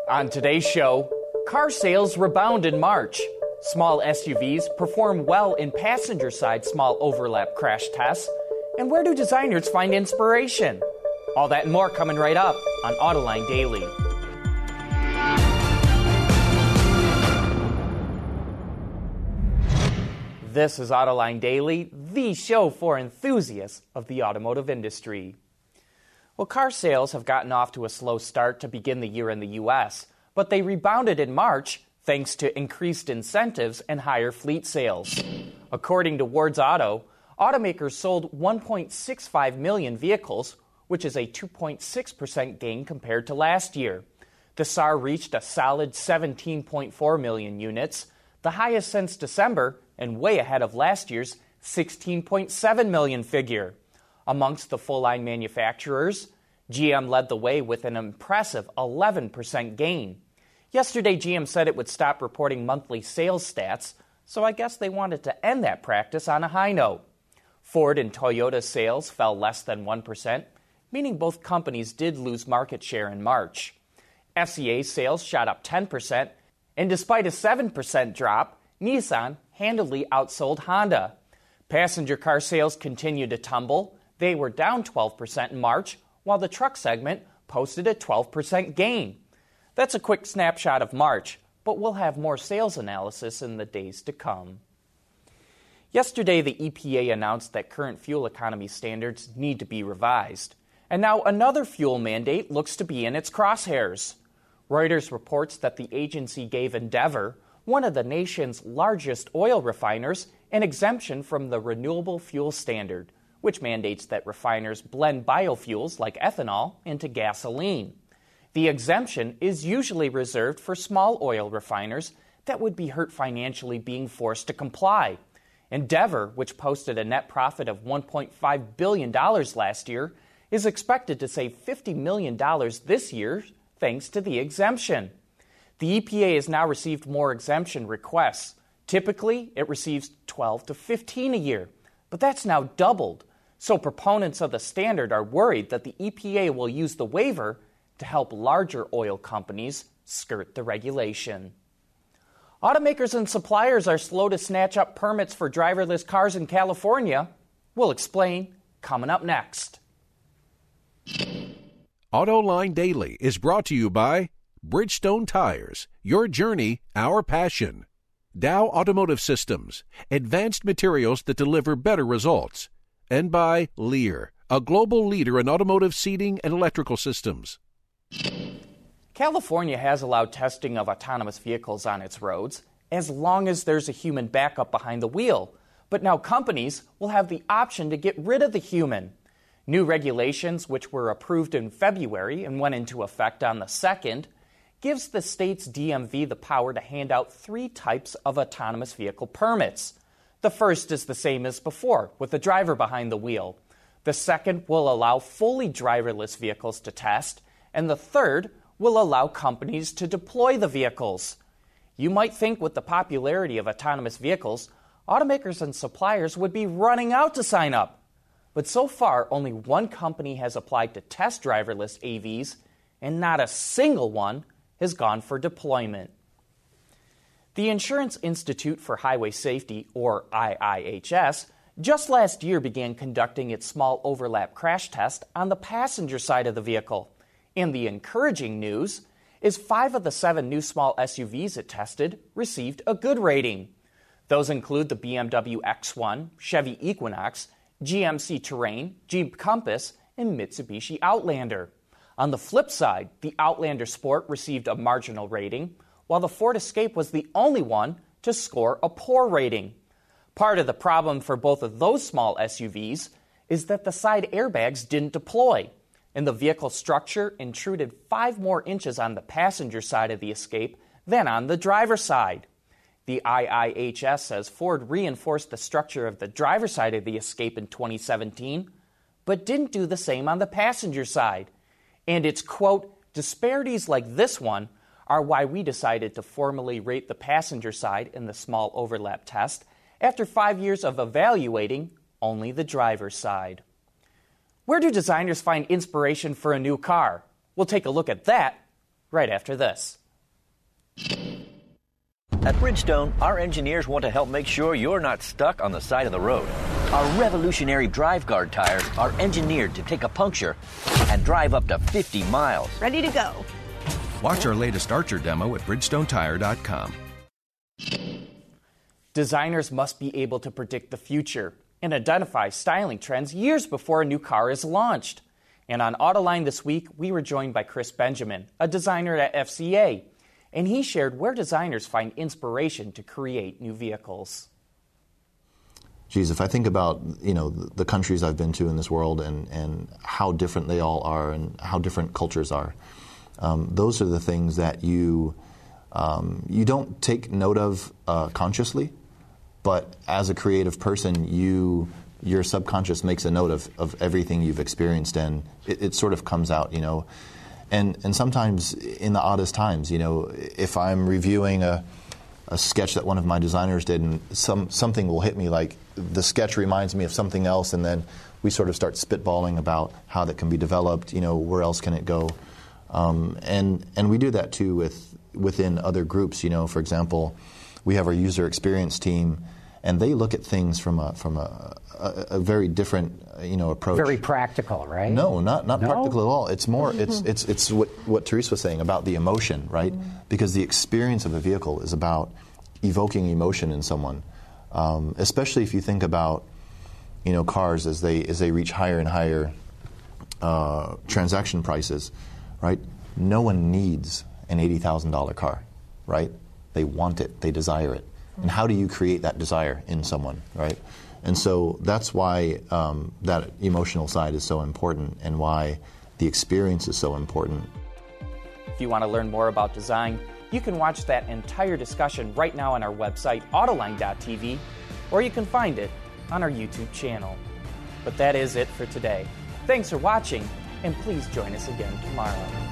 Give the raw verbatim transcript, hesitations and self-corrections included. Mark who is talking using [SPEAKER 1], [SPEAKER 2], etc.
[SPEAKER 1] On today's show, car sales rebound in March. Small S U Vs perform well in passenger-side small overlap crash tests. And where do designers find inspiration? All that and more coming right up on Autoline Daily. This is Autoline Daily, the show for enthusiasts of the automotive industry. Well, car sales have gotten off to a slow start to begin the year in the U S, but they rebounded in March thanks to increased incentives and higher fleet sales. According to Ward's Auto, automakers sold one point six five million vehicles, which is a two point six percent gain compared to last year. The S A R reached a solid seventeen point four million units, the highest since December and way ahead of last year's sixteen point seven million figure. Amongst the full-line manufacturers, G M led the way with an impressive eleven percent gain. Yesterday, G M said it would stop reporting monthly sales stats, so I guess they wanted to end that practice on a high note. Ford and Toyota sales fell less than one percent, meaning both companies did lose market share in March. F C A sales shot up ten percent, and despite a seven percent drop, Nissan handily outsold Honda. Passenger car sales continued to tumble. They were down twelve percent in March, while the truck segment posted a twelve percent gain. That's a quick snapshot of March, but we'll have more sales analysis in the days to come. Yesterday, the E P A announced that current fuel economy standards need to be revised. And now another fuel mandate looks to be in its crosshairs. Reuters reports that the agency gave Endeavor, one of the nation's largest oil refiners, an exemption from the Renewable Fuel Standard, which mandates that refiners blend biofuels like ethanol into gasoline. The exemption is usually reserved for small oil refiners that would be hurt financially being forced to comply. Endeavor, which posted a net profit of one point five billion dollars last year, is expected to save fifty million dollars this year thanks to the exemption. The E P A has now received more exemption requests. Typically, it receives twelve to fifteen a year, but that's now doubled. So proponents of the standard are worried that the E P A will use the waiver to help larger oil companies skirt the regulation. Automakers and suppliers are slow to snatch up permits for driverless cars in California. We'll explain coming up next.
[SPEAKER 2] Autoline Daily is brought to you by Bridgestone Tires, your journey, our passion. Dow Automotive Systems, advanced materials that deliver better results. And by Lear, a global leader in automotive seating and electrical systems.
[SPEAKER 1] California has allowed testing of autonomous vehicles on its roads as long as there's a human backup behind the wheel. But now companies will have the option to get rid of the human. New regulations, which were approved in February and went into effect on the second, gives the state's D M V the power to hand out three types of autonomous vehicle permits. The first is the same as before, with the driver behind the wheel. The second will allow fully driverless vehicles to test, and the third will allow companies to deploy the vehicles. You might think with the popularity of autonomous vehicles, automakers and suppliers would be running out to sign up. But so far, only one company has applied to test driverless A Vs, and not a single one has gone for deployment. The Insurance Institute for Highway Safety, or I I H S, just last year began conducting its small overlap crash test on the passenger side of the vehicle. And the encouraging news is five of the seven new small S U Vs it tested received a good rating. Those include the B M W X one, Chevy Equinox, G M C Terrain, Jeep Compass, and Mitsubishi Outlander. On the flip side, the Outlander Sport received a marginal rating, while the Ford Escape was the only one to score a poor rating. Part of the problem for both of those small S U Vs is that the side airbags didn't deploy, and the vehicle structure intruded five more inches on the passenger side of the Escape than on the driver's side. The I I H S says Ford reinforced the structure of the driver's side of the Escape in twenty seventeen, but didn't do the same on the passenger side. And it's, quote, disparities like this one are why we decided to formally rate the passenger side in the small overlap test after five years of evaluating only the driver's side. Where do designers find inspiration for a new car? We'll take a look at that right after this.
[SPEAKER 3] At Bridgestone, our engineers want to help make sure you're not stuck on the side of the road. Our revolutionary drive guard tires are engineered to take a puncture and drive up to fifty miles.
[SPEAKER 4] Ready to go.
[SPEAKER 5] Watch our latest Archer demo at Bridgestone Tire dot com.
[SPEAKER 1] Designers must be able to predict the future and identify styling trends years before a new car is launched. And on Autoline this week, we were joined by Chris Benjamin, a designer at F C A, and he shared where designers find inspiration to create new vehicles.
[SPEAKER 6] Geez, if I think about, you know, the countries I've been to in this world and, and how different they all are and how different cultures are, um, those are the things that you um, you don't take note of uh, consciously, but as a creative person, you your subconscious makes a note of, of everything you've experienced, and it, it sort of comes out, you know. And and sometimes in the oddest times, you know, if I'm reviewing a a sketch that one of my designers did, and some something will hit me, like the sketch reminds me of something else, and then we sort of start spitballing about how that can be developed, you know, where else can it go. Um, and and we do that too with within other groups, you know. For example, we have our user experience team, and they look at things from a from a, a, a very different, you know, approach.
[SPEAKER 7] Very practical, right?
[SPEAKER 6] No, not not
[SPEAKER 7] no?
[SPEAKER 6] practical at all. It's more it's it's it's what what Therese was saying about the emotion, right? Because the experience of a vehicle is about evoking emotion in someone, um, especially if you think about, you know, cars as they as they reach higher and higher uh, transaction prices, right? No one needs an eighty thousand dollar car, right? They want it, they desire it. And how do you create that desire in someone, right? And so that's why um, that emotional side is so important, and why the experience is so important.
[SPEAKER 1] If you want to learn more about design, you can watch that entire discussion right now on our website, Autoline dot T V, or you can find it on our YouTube channel. But that is it for today. Thanks for watching, and please join us again tomorrow.